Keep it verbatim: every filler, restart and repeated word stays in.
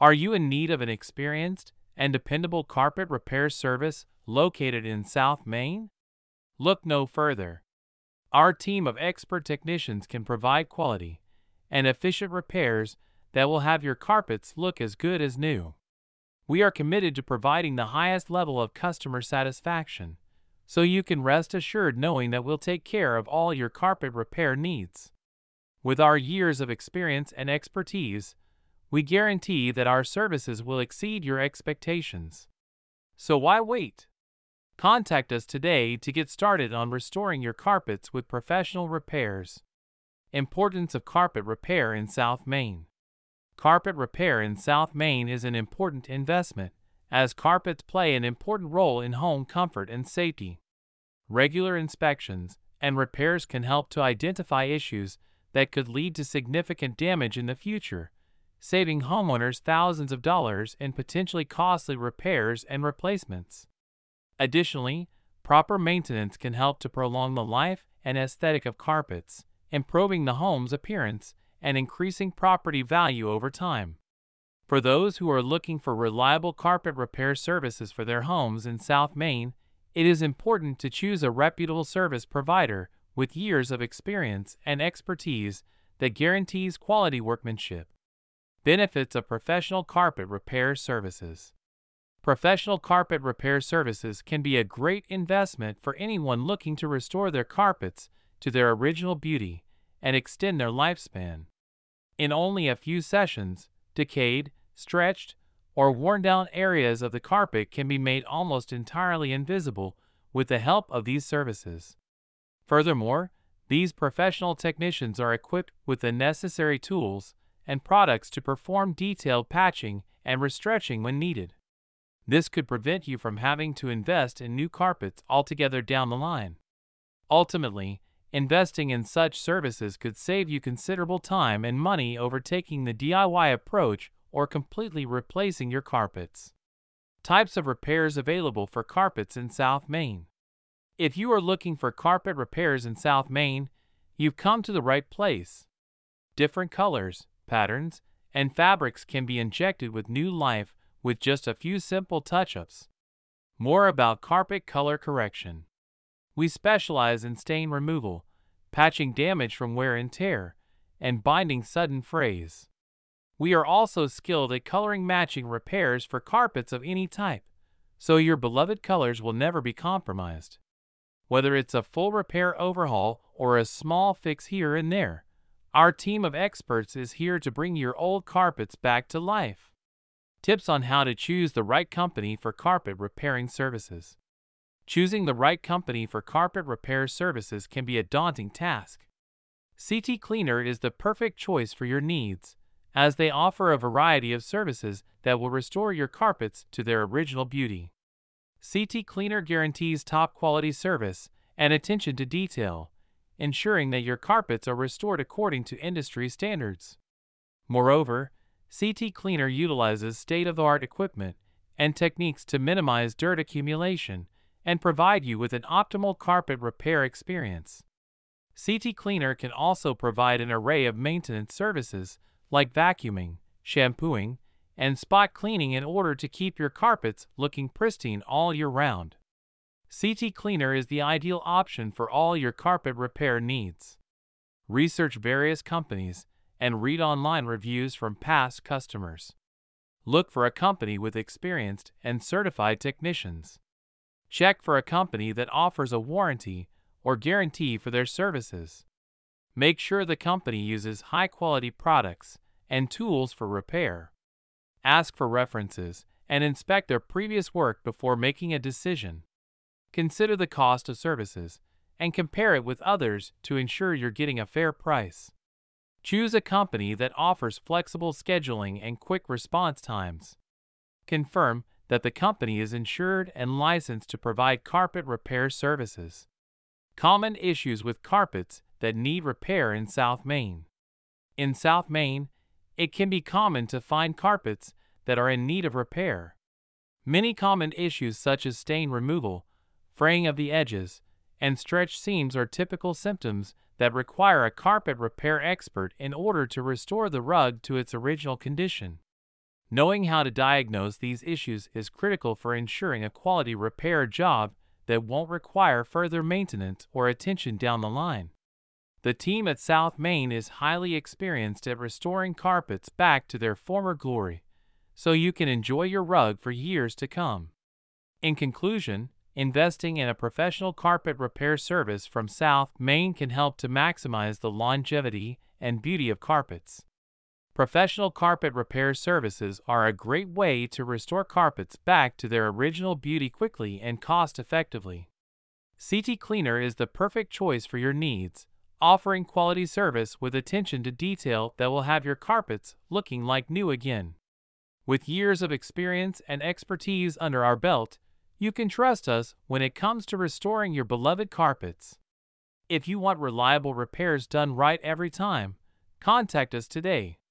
Are you in need of an experienced and dependable carpet repair service located in South Main? Look no further. Our team of expert technicians can provide quality and efficient repairs that will have your carpets look as good as new. We are committed to providing the highest level of customer satisfaction, so you can rest assured knowing that we'll take care of all your carpet repair needs. With our years of experience and expertise, we guarantee that our services will exceed your expectations. So why wait? Contact us today to get started on restoring your carpets with professional repairs. Importance of carpet repair in South Main. Carpet repair in South Main is an important investment, as carpets play an important role in home comfort and safety. Regular inspections and repairs can help to identify issues that could lead to significant damage in the future, saving homeowners thousands of dollars in potentially costly repairs and replacements. Additionally, proper maintenance can help to prolong the life and aesthetic of carpets, improving the home's appearance and increasing property value over time. For those who are looking for reliable carpet repair services for their homes in South Main, it is important to choose a reputable service provider with years of experience and expertise that guarantees quality workmanship. Benefits of professional carpet repair services. Professional carpet repair services can be a great investment for anyone looking to restore their carpets to their original beauty and extend their lifespan. In only a few sessions, decayed, stretched, or worn-down areas of the carpet can be made almost entirely invisible with the help of these services. Furthermore, these professional technicians are equipped with the necessary tools and products to perform detailed patching and restretching when needed. This could prevent you from having to invest in new carpets altogether down the line. Ultimately, investing in such services could save you considerable time and money over taking the D I Y approach or completely replacing your carpets. Types of repairs available for carpets in South Main. If you are looking for carpet repairs in South Main, you've come to the right place. Different colors, patterns, and fabrics can be injected with new life with just a few simple touch-ups. More about carpet color correction. We specialize in stain removal, patching damage from wear and tear, and binding sudden frays. We are also skilled at coloring matching repairs for carpets of any type, so your beloved colors will never be compromised. Whether it's a full repair overhaul or a small fix here and there, our team of experts is here to bring your old carpets back to life. Tips on how to choose the right company for carpet repairing services. Choosing the right company for carpet repair services can be a daunting task. C T Cleaner is the perfect choice for your needs, as they offer a variety of services that will restore your carpets to their original beauty. C T Cleaner guarantees top quality service and attention to detail, ensuring that your carpets are restored according to industry standards. Moreover, C T Cleaner utilizes state-of-the-art equipment and techniques to minimize dirt accumulation and provide you with an optimal carpet repair experience. C T Cleaner can also provide an array of maintenance services like vacuuming, shampooing, and spot cleaning in order to keep your carpets looking pristine all year round. C T Cleaner is the ideal option for all your carpet repair needs. Research various companies and read online reviews from past customers. Look for a company with experienced and certified technicians. Check for a company that offers a warranty or guarantee for their services. Make sure the company uses high-quality products and tools for repair. Ask for references and inspect their previous work before making a decision. Consider the cost of services and compare it with others to ensure you're getting a fair price. Choose a company that offers flexible scheduling and quick response times. Confirm that the company is insured and licensed to provide carpet repair services. Common issues with carpets that need repair in South Main. In South Main, it can be common to find carpets that are in need of repair. Many common issues such as stain removal, fraying of the edges, and stretched seams are typical symptoms that require a carpet repair expert in order to restore the rug to its original condition. Knowing how to diagnose these issues is critical for ensuring a quality repair job that won't require further maintenance or attention down the line. The team at South Main is highly experienced at restoring carpets back to their former glory, so you can enjoy your rug for years to come. In conclusion, investing in a professional carpet repair service from South Main can help to maximize the longevity and beauty of carpets. Professional carpet repair services are a great way to restore carpets back to their original beauty quickly and cost-effectively. C T Cleaner is the perfect choice for your needs, offering quality service with attention to detail that will have your carpets looking like new again. With years of experience and expertise under our belt, you can trust us when it comes to restoring your beloved carpets. If you want reliable repairs done right every time, contact us today.